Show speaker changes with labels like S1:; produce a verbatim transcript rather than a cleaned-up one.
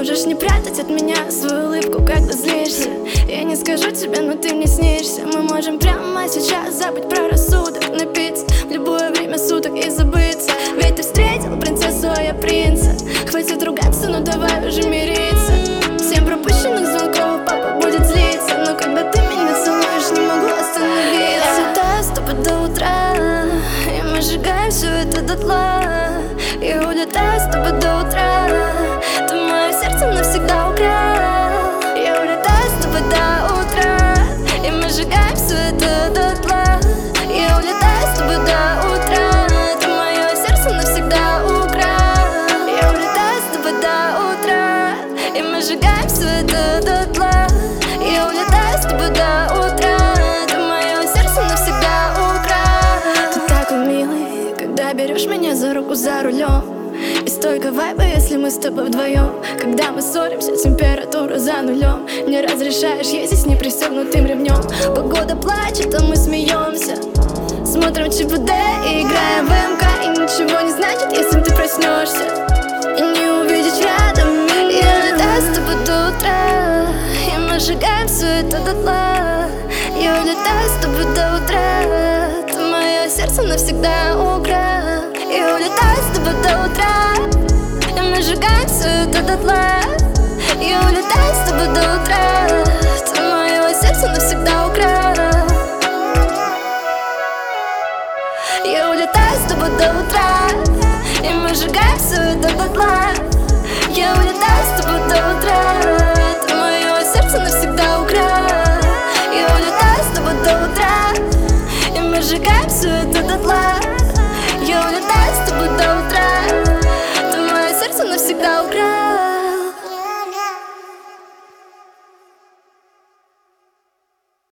S1: можешь не прятать от меня свою улыбку, когда злишься. Я не скажу тебе, но ты мне снишься. Мы можем прямо сейчас забыть про рассудок, напиться в любое время суток и забыться. Ведь ты встретил принцессу, а я принца. Хватит ругаться, ну давай уже мириться. Семь пропущенных звонков, папа будет злиться. Но когда ты меня целуешь, не могу остановиться. Я летаю с тобой до утра, и мы сжигаем все это дотла. Я улетаю с тобой до утра, ты мое сердце навсегда украл. Я улетаю с тобой до утра, и мы сжигаем все это дотла. Я улетаю с тобой до утра, ты мое сердце навсегда украл. Я улетаю с тобой до утра, и мы сжигаем все это дотла. Я улетаю с тобой до утра, ты мое сердце навсегда украл. Ты такой милый, когда берешь меня за руку за рулем. И столько вайба, если мы с тобой вдвоем. Когда мы ссоримся, температура за нулем. Не разрешаешь ездить с непристегнутым ремнем. Погода плачет, а мы смеемся. Смотрим ЧБД и играем в МК. И ничего не значит, если ты проснешься и не увидишь рядом меня. Я летаю с тобой до утра, и мы сжигаем все это дотла. Я улетаю с тобой до утра, ты мое сердце навсегда украл. Я улетаю с тобой до утра, и мы сжигаем все это дотла. Я улетаю с тобой до утра, ты мое сердце навсегда украл. Я улетаю с тобой до утра, и мы сжигаем все это дотла. Я улетаю с тобой до утра, ты мое сердце навсегда украл. Я улетаю с тобой до утра, и мы сжигаем все это дотла. Я улетаю с тобой до утра.